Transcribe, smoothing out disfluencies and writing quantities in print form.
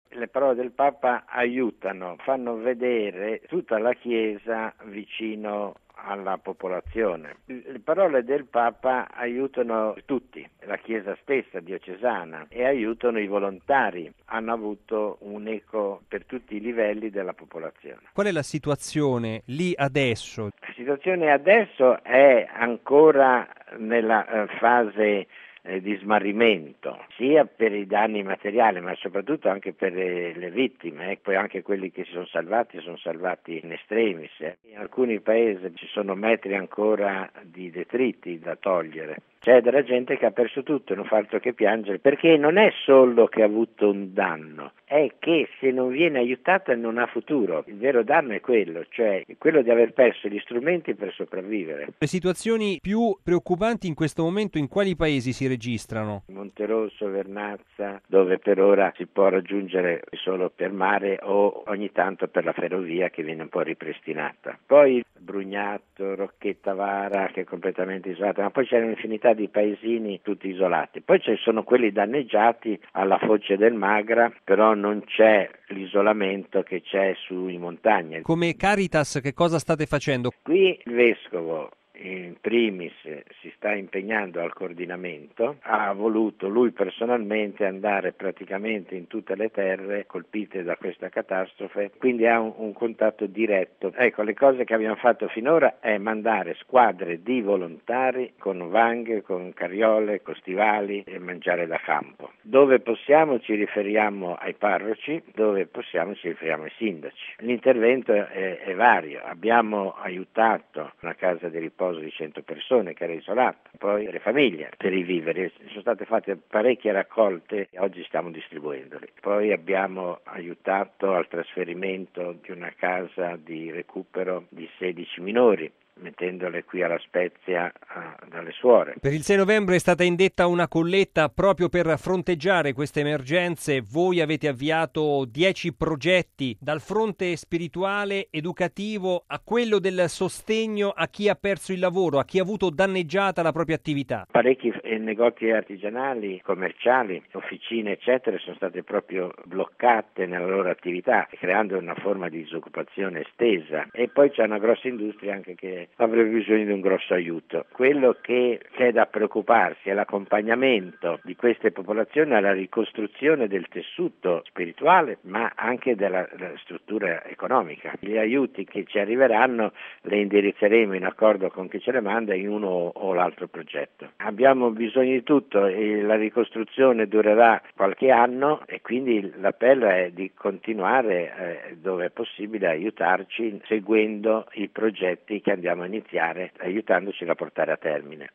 Le parole del Papa aiutano, fanno vedere tutta la Chiesa vicino alla popolazione. Le parole del Papa aiutano tutti, la Chiesa stessa diocesana, e aiutano i volontari. Hanno avuto un eco per tutti i livelli della popolazione. Qual è la situazione lì adesso? La situazione adesso è ancora nella fase di smarrimento, sia per i danni materiali ma soprattutto anche per le vittime, poi anche quelli che si sono salvati in extremis. In alcuni paesi ci sono metri ancora di detriti da togliere. C'è della gente che ha perso tutto e non fa altro che piangere, perché non è solo che ha avuto un danno, è che se non viene aiutata non ha futuro. Il vero danno è quello, cioè quello di aver perso gli strumenti per sopravvivere. Le situazioni più preoccupanti in questo momento in quali paesi si registrano? Monterosso, Vernazza, dove per ora si può raggiungere solo per mare o ogni tanto per la ferrovia che viene un po' ripristinata. Poi Brugnato, Rocchetta Vara che è completamente isolata, ma poi c'è un'infinità di paesini tutti isolati. Poi ci sono quelli danneggiati alla foce del Magra, però non c'è l'isolamento che c'è sui montagne. Come Caritas che cosa state facendo? Qui il vescovo in primis si sta impegnando al coordinamento, ha voluto lui personalmente andare praticamente in tutte le terre colpite da questa catastrofe, quindi ha un contatto diretto. Ecco, le cose che abbiamo fatto finora è mandare squadre di volontari con vanghe, con carriole, con stivali e mangiare da campo. Dove possiamo ci riferiamo ai parroci, dove possiamo ci riferiamo ai sindaci. L'intervento è vario, abbiamo aiutato una casa di riposo di 100 persone che era isolata, poi le famiglie per i viveri, sono state fatte parecchie raccolte e oggi stiamo distribuendoli. Poi abbiamo aiutato al trasferimento di una casa di recupero di 16 minori, mettendole qui alla Spezia dalle suore. Per il 6 novembre è stata indetta una colletta proprio per fronteggiare queste emergenze. Voi avete avviato 10 progetti, dal fronte spirituale, educativo, a quello del sostegno a chi ha perso il lavoro, a chi ha avuto danneggiata la propria attività. Parecchi negozi artigianali, commerciali, officine eccetera sono state proprio bloccate nella loro attività, creando una forma di disoccupazione estesa, e poi c'è una grossa industria anche che avrebbe bisogno di un grosso aiuto. Quello che c'è da preoccuparsi è l'accompagnamento di queste popolazioni alla ricostruzione del tessuto spirituale ma anche della struttura economica. Gli aiuti che ci arriveranno le indirizzeremo in accordo con chi ce le manda in uno o l'altro progetto. Abbiamo bisogno di tutto e la ricostruzione durerà qualche anno e quindi l'appello è di continuare dove è possibile a aiutarci seguendo i progetti che andiamo a iniziare, aiutandoci a portare a termine.